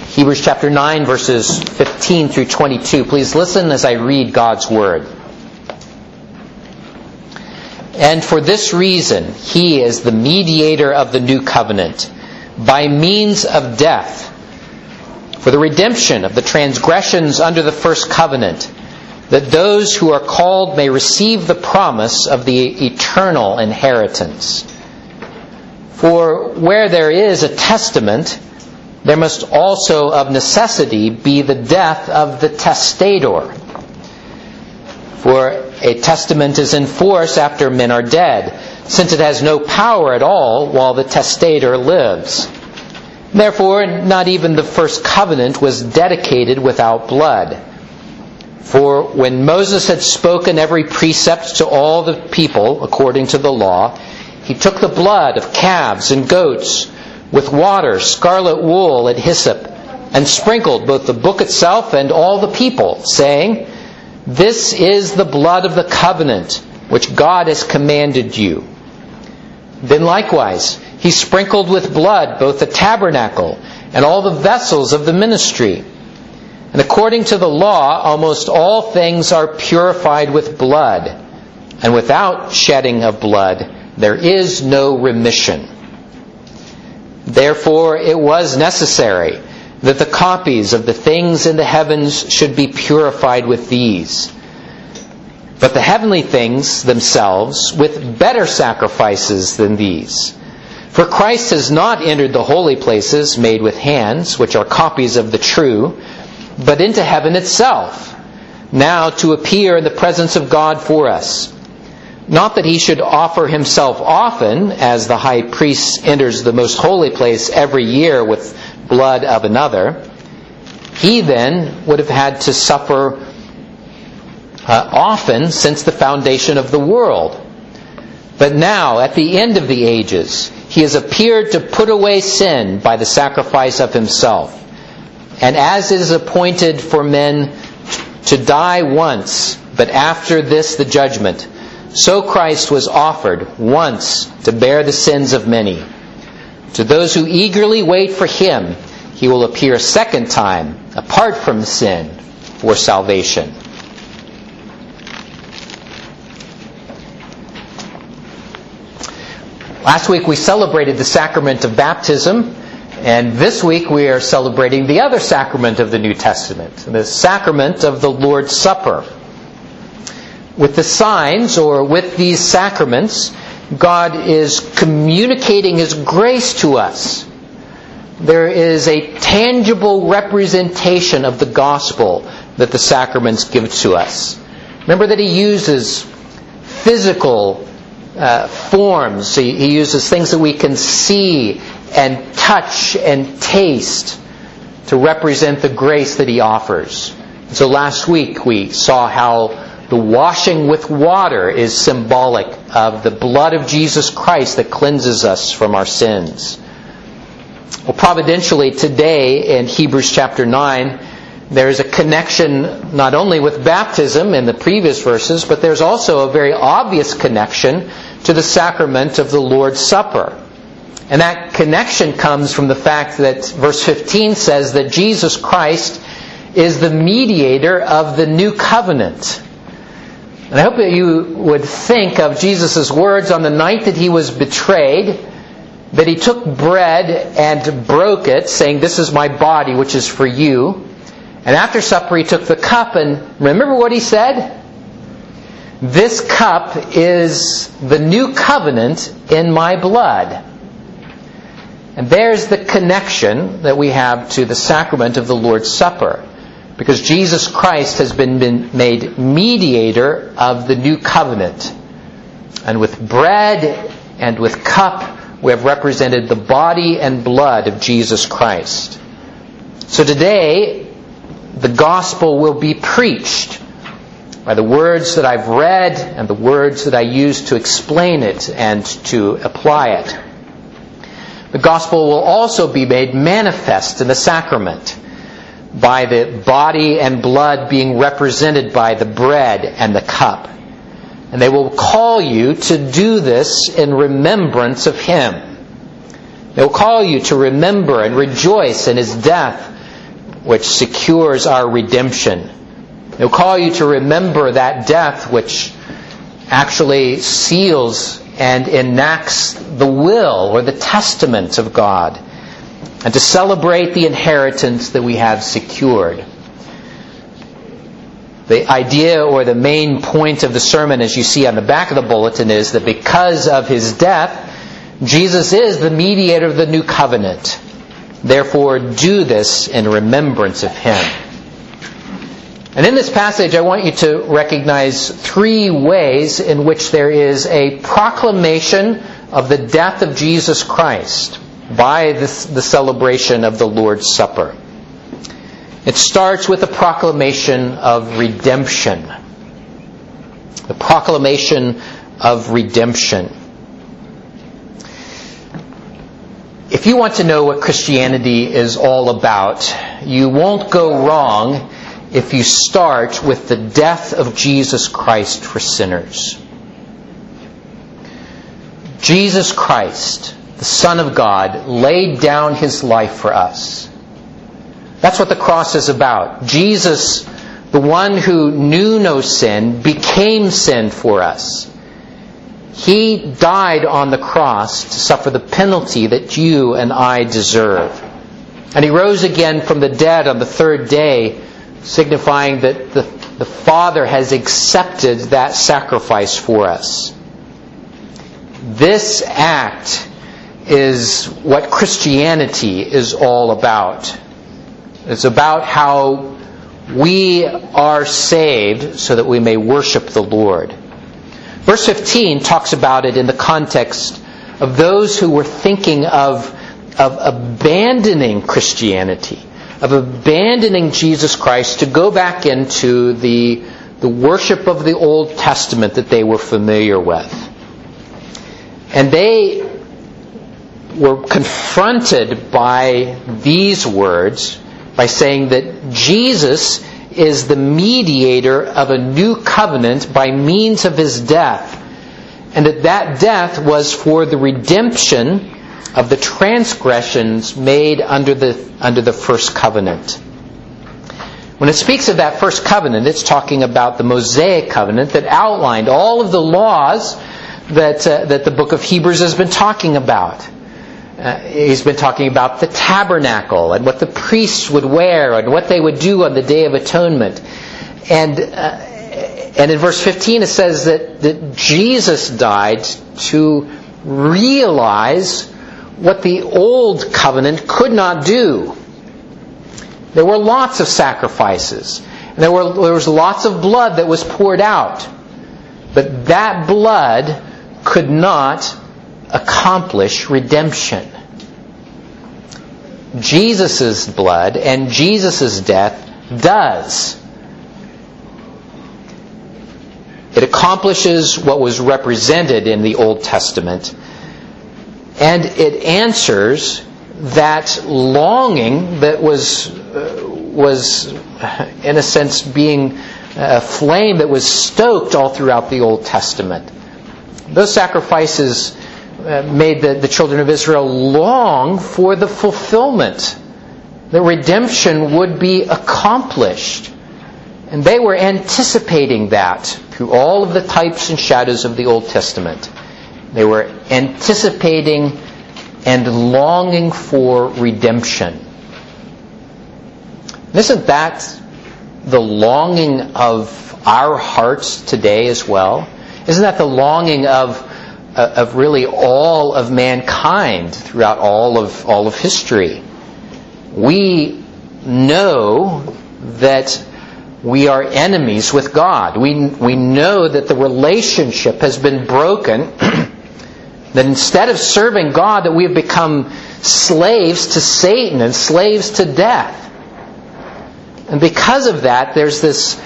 Hebrews chapter 9, verses 15 through 22. Please listen as I read God's Word. And for this reason, He is the mediator of the new covenant, by means of death, for the redemption of the transgressions under the first covenant, that those who are called may receive the promise of the eternal inheritance. For where there is a testament, there must also of necessity be the death of the testator. For a testament is in force after men are dead, since it has no power at all while the testator lives. Therefore, not even the first covenant was dedicated without blood. For when Moses had spoken every precept to all the people according to the law, he took the blood of calves and goats with water, scarlet wool, and hyssop, and sprinkled both the book itself and all the people, saying, "This is the blood of the covenant which God has commanded you." Then likewise he sprinkled with blood both the tabernacle and all the vessels of the ministry. And according to the law, almost all things are purified with blood, and without shedding of blood there is no remission. Therefore it was necessary that the copies of the things in the heavens should be purified with these, but the heavenly things themselves with better sacrifices than these. For Christ has not entered the holy places made with hands, which are copies of the true, but into heaven itself, now to appear in the presence of God for us. Not that he should offer himself often, as the high priest enters the most holy place every year with blood of another. He then would have had to suffer often since the foundation of the world. But now, at the end of the ages, he has appeared to put away sin by the sacrifice of himself. And as it is appointed for men to die once, but after this the judgment, so Christ was offered once to bear the sins of many. To those who eagerly wait for Him, He will appear a second time, apart from sin, for salvation. Last week we celebrated the sacrament of baptism, and this week we are celebrating the other sacrament of the New Testament, the sacrament of the Lord's Supper. With the signs, or with these sacraments, God is communicating His grace to us. There is a tangible representation of the gospel that the sacraments give to us. Remember that He uses physical forms. He uses things that we can see and touch and taste to represent the grace that He offers. And so last week we saw how the washing with water is symbolic of the blood of Jesus Christ that cleanses us from our sins. Well, providentially today in Hebrews chapter 9, there is a connection not only with baptism in the previous verses, but there's also a very obvious connection to the sacrament of the Lord's Supper. And that connection comes from the fact that verse 15 says that Jesus Christ is the mediator of the new covenant. And I hope that you would think of Jesus' words on the night that He was betrayed, that He took bread and broke it, saying, "This is my body, which is for you." And after supper He took the cup, and remember what He said? "This cup is the new covenant in my blood." And there's the connection that we have to the sacrament of the Lord's Supper. Because Jesus Christ has been made mediator of the new covenant. And with bread and with cup, we have represented the body and blood of Jesus Christ. So today, the gospel will be preached by the words that I've read and the words that I use to explain it and to apply it. The gospel will also be made manifest in the sacrament, by the body and blood being represented by the bread and the cup. And they will call you to do this in remembrance of Him. They will call you to remember and rejoice in His death, which secures our redemption. He'll call you to remember that death which actually seals and enacts the will or the testament of God, and to celebrate the inheritance that we have secured. The idea or the main point of the sermon, as you see on the back of the bulletin, is that because of His death, Jesus is the mediator of the new covenant. Therefore, do this in remembrance of Him. And in this passage, I want you to recognize three ways in which there is a proclamation of the death of Jesus Christ by the celebration of the Lord's Supper. It starts with a proclamation of redemption. The proclamation of redemption. If you want to know what Christianity is all about, you won't go wrong if you start with the death of Jesus Christ for sinners. Jesus Christ, the Son of God, laid down His life for us. That's what the cross is about. Jesus, the one who knew no sin, became sin for us. He died on the cross to suffer the penalty that you and I deserve. And He rose again from the dead on the third day, signifying that the Father has accepted that sacrifice for us. This act is what Christianity is all about. It's about how we are saved so that we may worship the Lord. Verse 15 talks about it in the context of those who were thinking of abandoning Christianity, of abandoning Jesus Christ to go back into the worship of the Old Testament that they were familiar with. And they were confronted by these words by saying that Jesus is the mediator of a new covenant by means of His death, and that death was for the redemption of the transgressions made under the first covenant. When it speaks of that first covenant, it's talking about the Mosaic covenant that outlined all of the laws that the book of Hebrews has been talking about. He's been talking about the tabernacle and what the priests would wear and what they would do on the Day of Atonement. And in verse 15 it says that Jesus died to realize what the old covenant could not do. There were lots of sacrifices. And there was lots of blood that was poured out. But that blood could not accomplish redemption. Jesus' blood and Jesus' death does. It accomplishes what was represented in the Old Testament, and it answers that longing that was in a sense being a flame that was stoked all throughout the Old Testament. Those sacrifices made the children of Israel long for the fulfillment. The redemption would be accomplished. And they were anticipating that through all of the types and shadows of the Old Testament. They were anticipating and longing for redemption. Isn't that the longing of our hearts today as well? Isn't that the longing of really all of mankind throughout all of history? We know that we are enemies with God. We know that the relationship has been broken. That instead of serving God, that we have become slaves to Satan and slaves to death. And because of that, there's this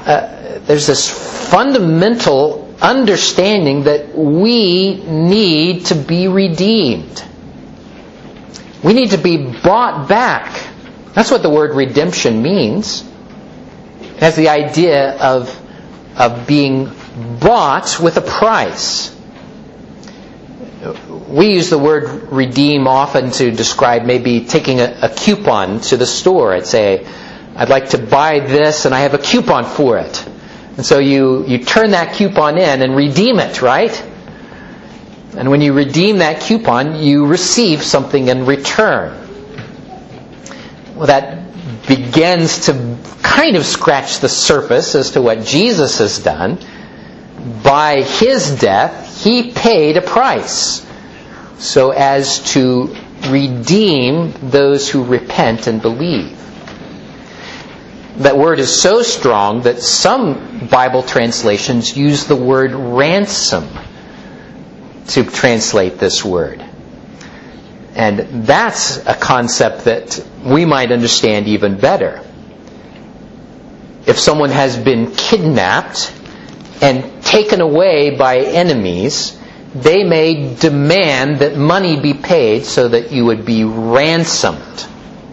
fundamental understanding that we need to be redeemed. We need to be bought back. That's what the word redemption means. It has the idea of being bought with a price. We use the word redeem often to describe maybe taking a coupon to the store and say, I'd like to buy this and I have a coupon for it. And so you turn that coupon in and redeem it, right? And when you redeem that coupon, you receive something in return. Well, that begins to kind of scratch the surface as to what Jesus has done. By His death, He paid a price so as to redeem those who repent and believe. That word is so strong that some Bible translations use the word ransom to translate this word. And that's a concept that we might understand even better. If someone has been kidnapped and taken away by enemies, they may demand that money be paid so that you would be ransomed.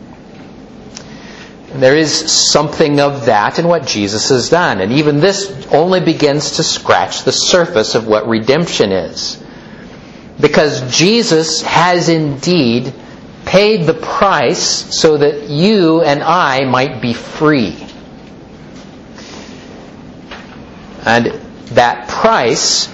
And there is something of that in what Jesus has done. And even this only begins to scratch the surface of what redemption is. Because Jesus has indeed paid the price so that you and I might be free. And that price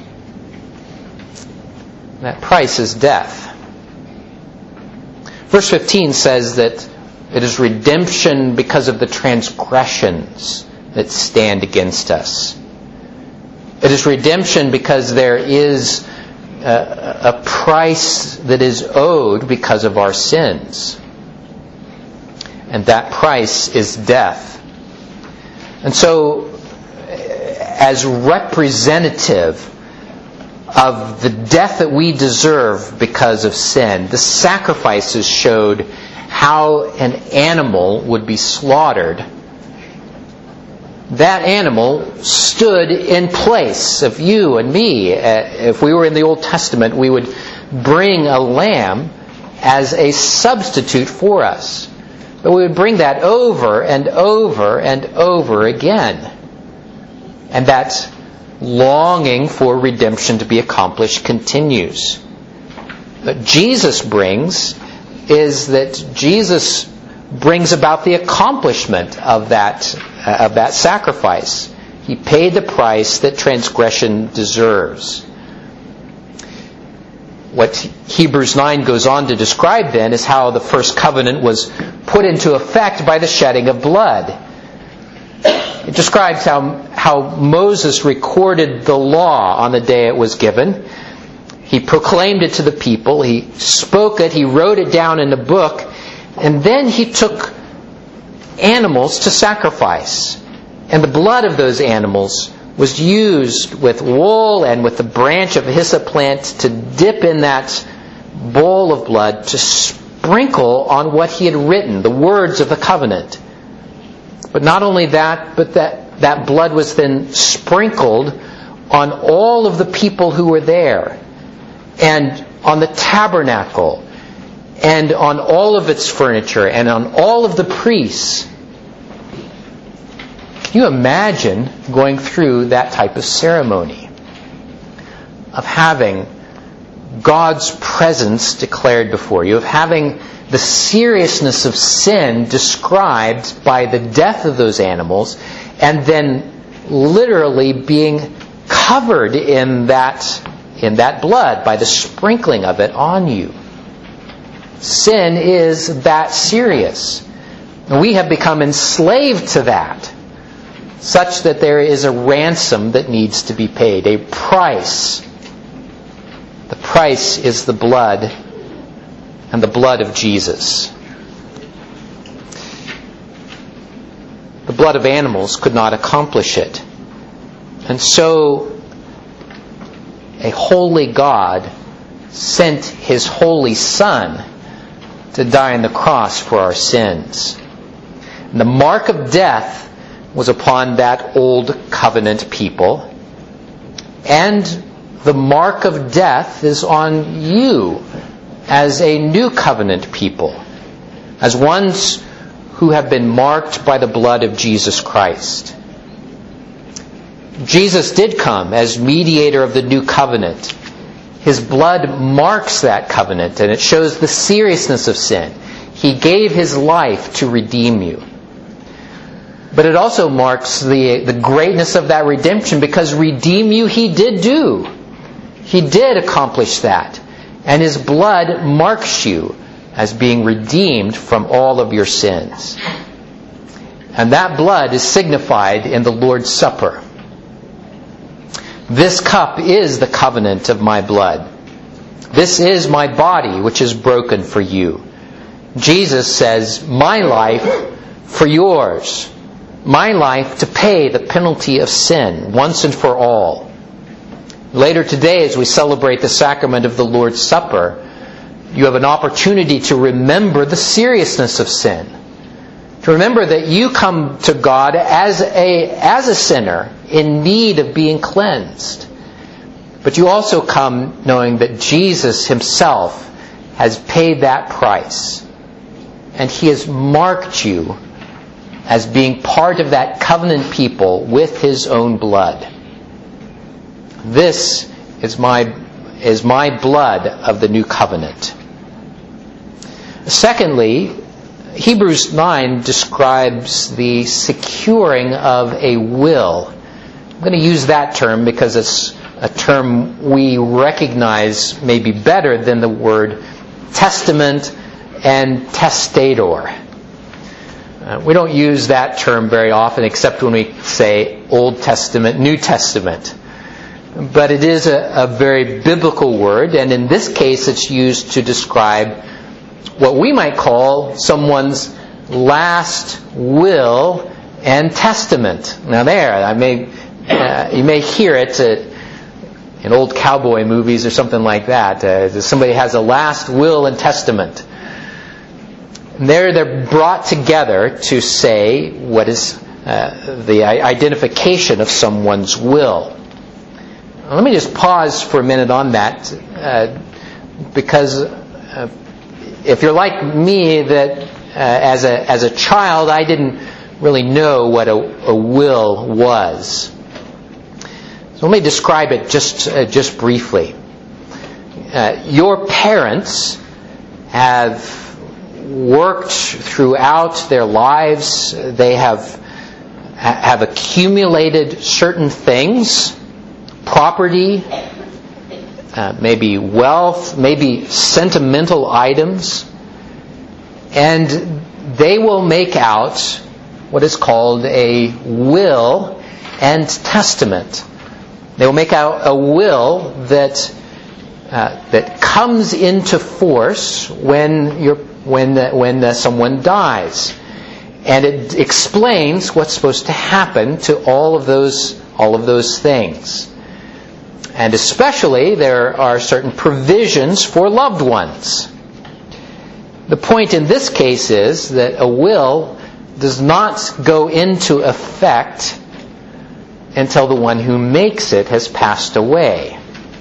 is death. Verse 15 says that it is redemption because of the transgressions that stand against us. It is redemption because there is a price that is owed because of our sins. And that price is death. And so, as representative of the death that we deserve because of sin, the sacrifices showed how an animal would be slaughtered. That animal stood in place of you and me. If we were in the Old Testament, we would bring a lamb as a substitute for us. But we would bring that over and over and over again. And that longing for redemption to be accomplished continues. What Jesus brings is that Jesus brings about the accomplishment of that sacrifice. He paid the price that transgression deserves. What Hebrews 9 goes on to describe then is how the first covenant was put into effect by the shedding of blood. It describes how Moses recorded the law on the day it was given. He proclaimed it to the people. He spoke it. He wrote it down in a book. And then he took animals to sacrifice. And the blood of those animals was used with wool and with the branch of a hyssop plant to dip in that bowl of blood to sprinkle on what he had written, the words of the covenant. But not only that, but that blood was then sprinkled on all of the people who were there, and on the tabernacle, and on all of its furniture, and on all of the priests. Can you imagine going through that type of ceremony? Of having God's presence declared before you, of having the seriousness of sin described by the death of those animals, and then literally being covered in that blood by the sprinkling of it on you. Sin is that serious. And we have become enslaved to that, such that there is a ransom that needs to be paid, a price. The price is the blood, and the blood of Jesus. The blood of animals could not accomplish it. And so, a holy God sent His holy Son to die on the cross for our sins. And the mark of death was upon that old covenant people. And the mark of death is on you as a new covenant people, as ones who have been marked by the blood of Jesus Christ. Jesus did come as mediator of the new covenant, His blood marks that covenant, and it shows the seriousness of sin. He gave His life to redeem you. But it also marks the greatness of that redemption, because redeem you He did do. He did accomplish that. And His blood marks you as being redeemed from all of your sins. And that blood is signified in the Lord's Supper. This cup is the covenant of my blood. This is my body, which is broken for you. Jesus says, my life for yours. My life to pay the penalty of sin once and for all. Later today, as we celebrate the sacrament of the Lord's Supper, you have an opportunity to remember the seriousness of sin. To remember that you come to God as a sinner in need of being cleansed. But you also come knowing that Jesus Himself has paid that price. And He has marked you as being part of that covenant people with His own blood. This is my blood of the new covenant. Secondly, Hebrews 9 describes the securing of a will. I'm going to use that term because it's a term we recognize maybe better than the word testament and testator. We don't use that term very often except when we say Old Testament, New Testament. But it is a very biblical word, and in this case it's used to describe what we might call someone's last will and testament. Now you may hear it in old cowboy movies or something like that. Somebody has a last will and testament. And they're brought together to say what is the identification of someone's will. Now, let me just pause for a minute on that, because if you're like me, that as a child I didn't really know what a will was. So let me describe it just briefly. Your parents have worked throughout their lives. They have accumulated certain things, property, maybe wealth, maybe sentimental items, and they will make out what is called a will and testament. They will make out a will that comes into force when someone dies, and it explains what's supposed to happen to all of those things. And especially there are certain provisions for loved ones. The point in this case is that a will does not go into effect until the one who makes it has passed away.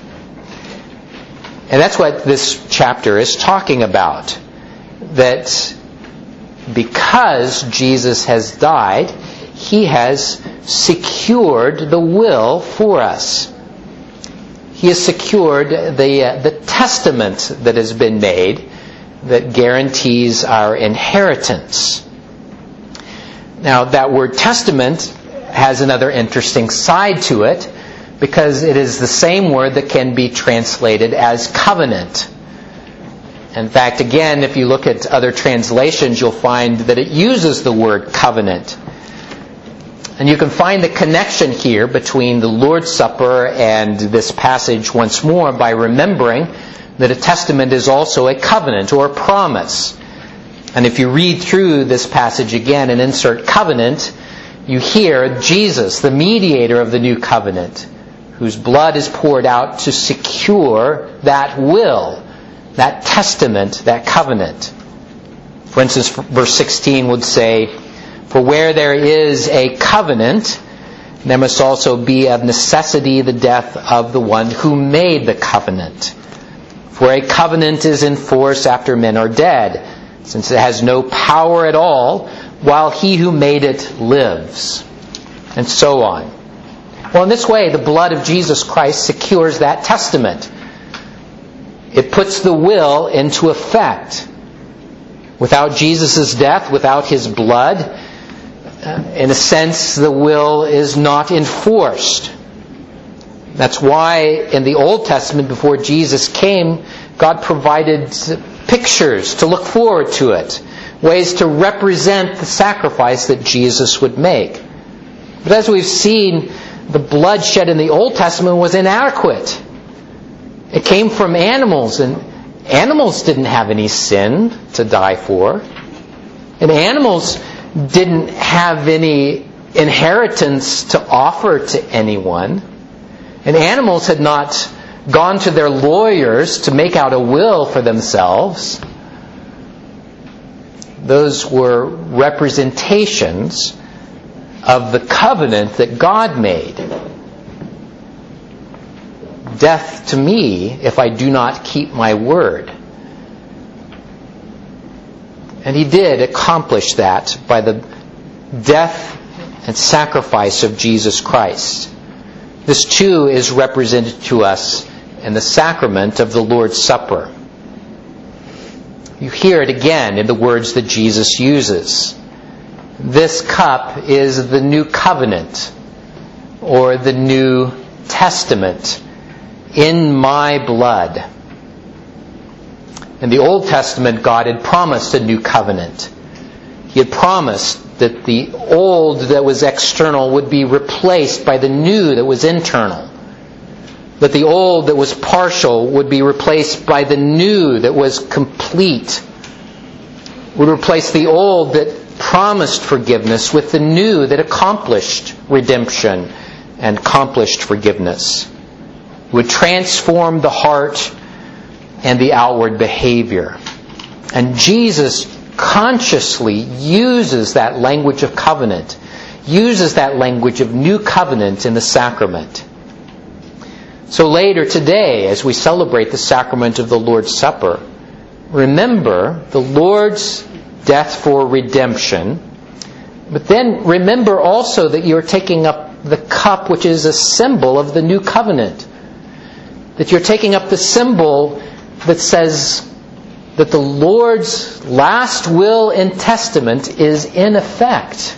And that's what this chapter is talking about. That because Jesus has died, He has secured the will for us. He has secured the testament that has been made that guarantees our inheritance. Now, that word testament has another interesting side to it, because it is the same word that can be translated as covenant. In fact, again, if you look at other translations, you'll find that it uses the word covenant. And you can find the connection here between the Lord's Supper and this passage once more by remembering that a testament is also a covenant or a promise. And if you read through this passage again and insert covenant, you hear Jesus, the mediator of the new covenant, whose blood is poured out to secure that will, that testament, that covenant. For instance, verse 16 would say, "For where there is a covenant, there must also be of necessity the death of the one who made the covenant. For a covenant is in force after men are dead, since it has no power at all while he who made it lives." And so on. Well, in this way, the blood of Jesus Christ secures that testament. It puts the will into effect. Without Jesus' death, without His blood, in a sense, the will is not enforced. That's why in the Old Testament, before Jesus came, God provided pictures to look forward to it, ways to represent the sacrifice that Jesus would make. But as we've seen, the blood shed in the Old Testament was inadequate. It came from animals, and animals didn't have any sin to die for. And animals didn't have any inheritance to offer to anyone. And animals had not gone to their lawyers to make out a will for themselves. Those were representations of the covenant that God made. Death to me if I do not keep my word. And He did accomplish that by the death and sacrifice of Jesus Christ. This too is represented to us in the sacrament of the Lord's Supper. You hear it again in the words that Jesus uses. This cup is the new covenant, or the New Testament, in my blood. In the Old Testament, God had promised a new covenant. He had promised that the old that was external would be replaced by the new that was internal. That the old that was partial would be replaced by the new that was complete. Would replace the old that promised forgiveness with the new that accomplished redemption and accomplished forgiveness. It would transform the heart and the outward behavior. And Jesus consciously uses that language of covenant, uses that language of new covenant in the sacrament. So later today, as we celebrate the sacrament of the Lord's Supper, remember the Lord's death for redemption, but then remember also that you're taking up the cup which is a symbol of the new covenant. That you're taking up the symbol that says that the Lord's last will and testament is in effect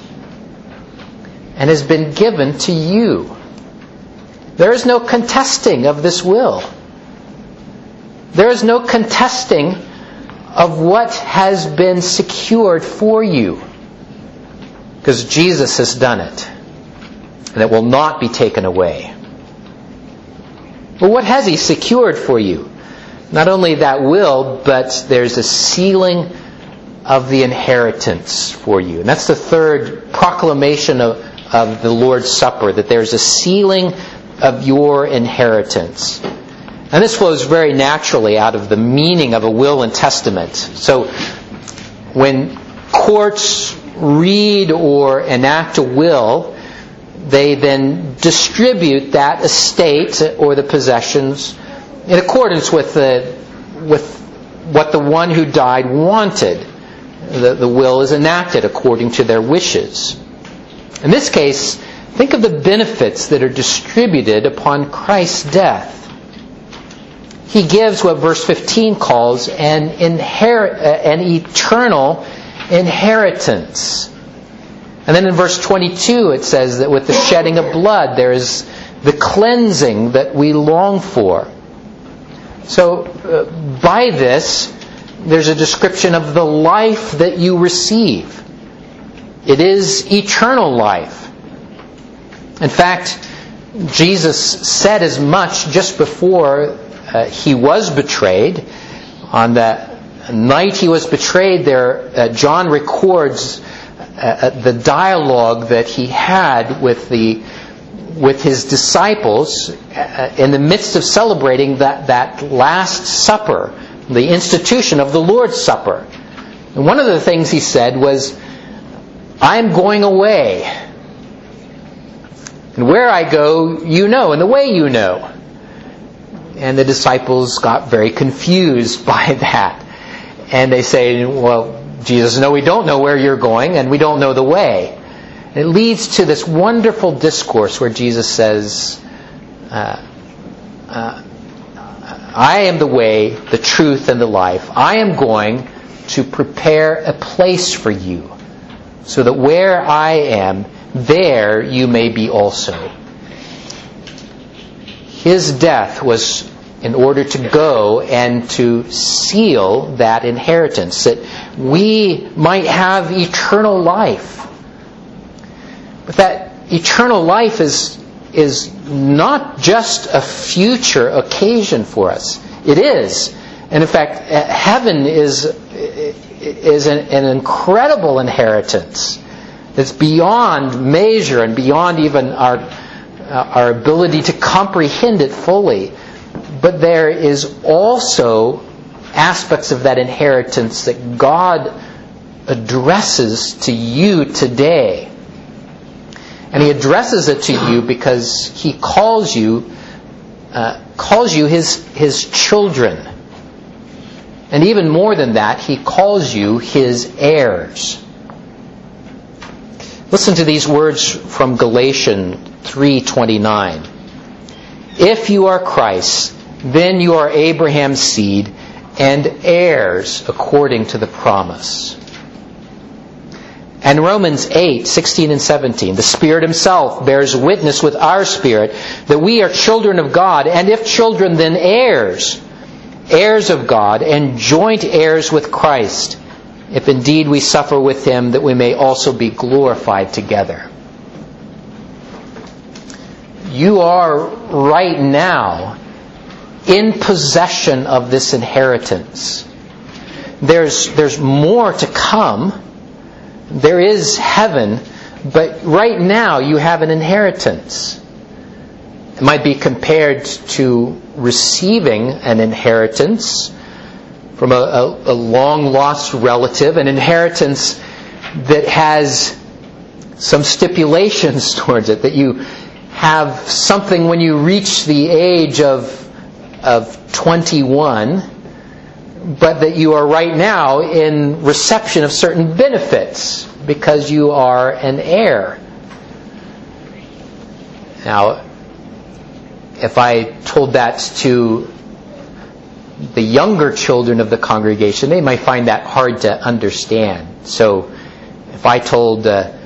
and has been given to you. There is no contesting of this will. There is no contesting of what has been secured for you. Because Jesus has done it. And it will not be taken away. Well, what has He secured for you? Not only that will, but there's a sealing of the inheritance for you. And that's the third proclamation of the Lord's Supper, that there's a sealing of your inheritance. And this flows very naturally out of the meaning of a will and testament. So when courts read or enact a will, they then distribute that estate or the possessions in accordance with what the one who died wanted. The will is enacted according to their wishes. In this case, think of the benefits that are distributed upon Christ's death. He gives what verse 15 calls an eternal inheritance. And then in verse 22 it says that with the shedding of blood there is the cleansing that we long for. So by this, there's a description of the life that you receive. It is eternal life. In fact, Jesus said as much just before He was betrayed. On the night He was betrayed, John records the dialogue that He had with His disciples in the midst of celebrating that Last Supper, the institution of the Lord's Supper. And one of the things He said was, "I'm going away. And where I go, you know, and the way you know." And the disciples got very confused by that. And they say, "Well, Jesus, no, we don't know where you're going, and we don't know the way." And it leads to this wonderful discourse where Jesus says, I am the way, the truth, and the life. I am going to prepare a place for you, so that where I am, there you may be also. His death was in order to go and to seal that inheritance, that we might have eternal life. But that eternal life is not just a future occasion for us. It is. And in fact, heaven is an incredible inheritance that's beyond measure and beyond even our ability to comprehend it fully. But there is also aspects of that inheritance that God addresses to you today. And He addresses it to you because He calls you His children. And even more than that, He calls you His heirs. Listen to these words from Galatians 3:29. If you are Christ, then you are Abraham's seed and heirs according to the promise. And Romans 8:16 and 17. The Spirit Himself bears witness with our spirit that we are children of God, and if children, then heirs, heirs of God, and joint heirs with Christ, if indeed we suffer with Him, that we may also be glorified together. You are right now in possession of this inheritance. There's more to come. There is heaven, but right now you have an inheritance. It might be compared to receiving an inheritance from a long-lost relative, an inheritance that has some stipulations towards it, that you have something when you reach the age of 21, but that you are right now in reception of certain benefits because you are an heir. Now, if I told that to the younger children of the congregation, they might find that hard to understand. So, if I told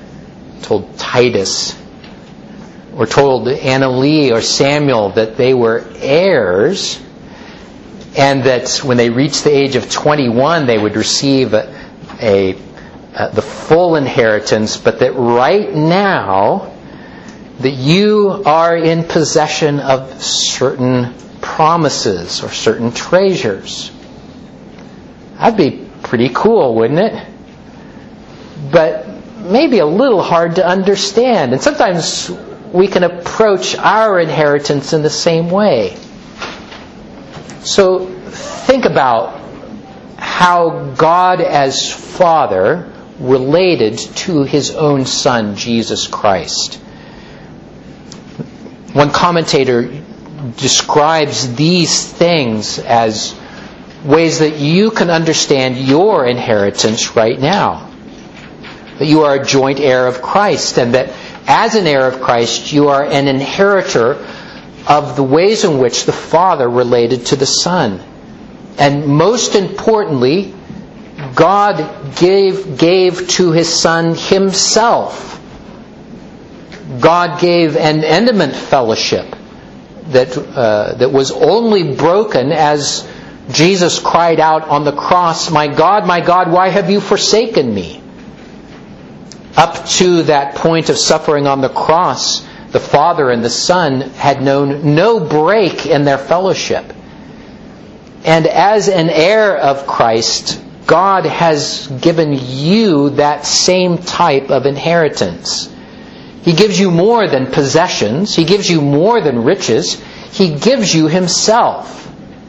Titus or told Anna Lee or Samuel that they were heirs, and that when they reached the age of 21 they would receive the full inheritance, but that right now that you are in possession of certain promises or certain treasures. That'd be pretty cool, wouldn't it? But maybe a little hard to understand. And sometimes we can approach our inheritance in the same way. So think about how God as Father related to His own Son, Jesus Christ. One commentator describes these things as ways that you can understand your inheritance right now. That you are a joint heir of Christ, and that as an heir of Christ, you are an inheritor of the ways in which the Father related to the Son. And most importantly, God gave to His Son Himself. God gave an intimate fellowship that was only broken as Jesus cried out on the cross, my God, why have you forsaken me?" Up to that point of suffering on the cross, the Father and the Son had known no break in their fellowship. And as an heir of Christ, God has given you that same type of inheritance. He gives you more than possessions. He gives you more than riches. He gives you Himself.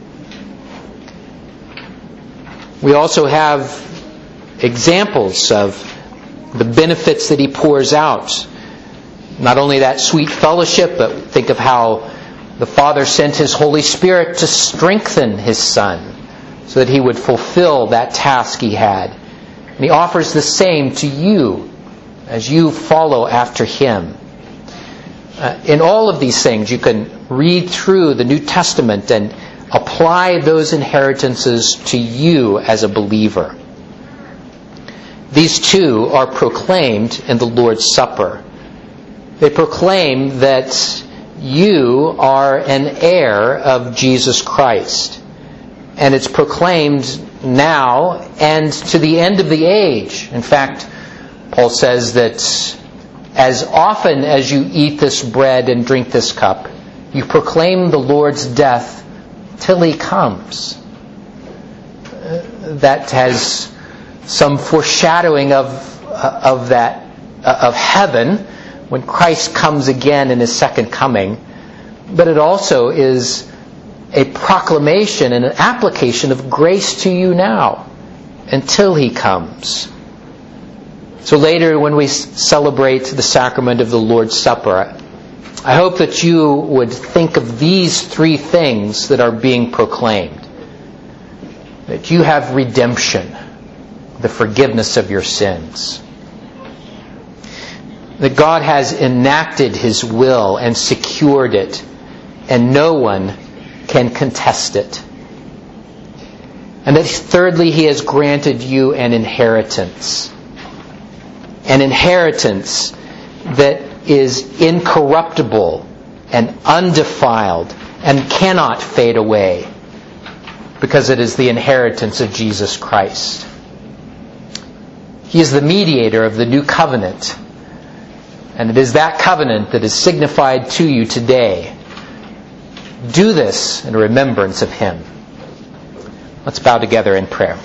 We also have examples of the benefits that He pours out. Not only that sweet fellowship, but think of how the Father sent His Holy Spirit to strengthen His Son so that He would fulfill that task He had. And He offers the same to you as you follow after Him. In all of these things, you can read through the New Testament and apply those inheritances to you as a believer. These two are proclaimed in the Lord's Supper. They proclaim that you are an heir of Jesus Christ. And it's proclaimed now and to the end of the age. In fact, Paul says that as often as you eat this bread and drink this cup, you proclaim the Lord's death till He comes. That has some foreshadowing of heaven when Christ comes again in His second coming. But it also is a proclamation and an application of grace to you now until He comes. So later when we celebrate the sacrament of the Lord's Supper, I hope that you would think of these three things that are being proclaimed. That you have redemption, the forgiveness of your sins. That God has enacted His will and secured it, and no one can contest it. And that thirdly, He has granted you an inheritance. An inheritance that is incorruptible and undefiled and cannot fade away, because it is the inheritance of Jesus Christ. He is the mediator of the new covenant, and it is that covenant that is signified to you today. Do this in remembrance of Him. Let's bow together in prayer.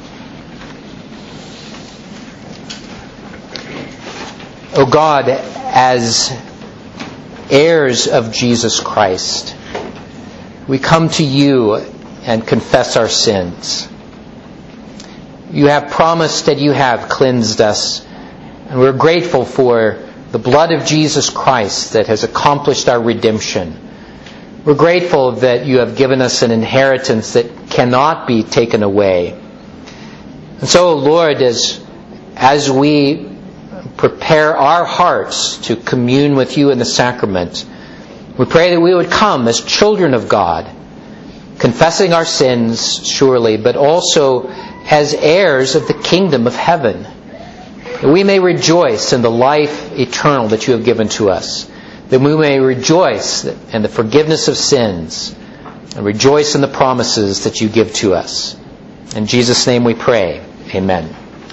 O God, as heirs of Jesus Christ, we come to you and confess our sins. You have promised that you have cleansed us, and we're grateful for the blood of Jesus Christ that has accomplished our redemption. We're grateful that you have given us an inheritance that cannot be taken away. And so, Lord, as we prepare our hearts to commune with you in the sacrament, we pray that we would come as children of God, confessing our sins, surely, but also as heirs of the kingdom of heaven, that we may rejoice in the life eternal that you have given to us, that we may rejoice in the forgiveness of sins, and rejoice in the promises that you give to us. In Jesus' name we pray. Amen.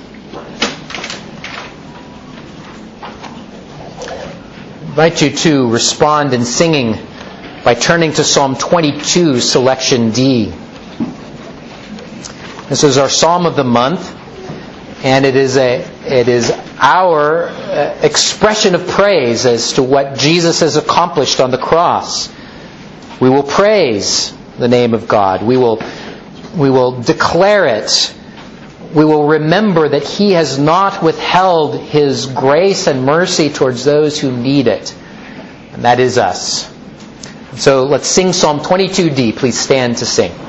I invite you to respond in singing by turning to Psalm 22, selection D. This is our Psalm of the month, and it is our expression of praise as to what Jesus has accomplished on the cross. We will praise the name of God. We will declare it. We will remember that He has not withheld His grace and mercy towards those who need it. And that is us. So let's sing Psalm 22D. Please stand to sing.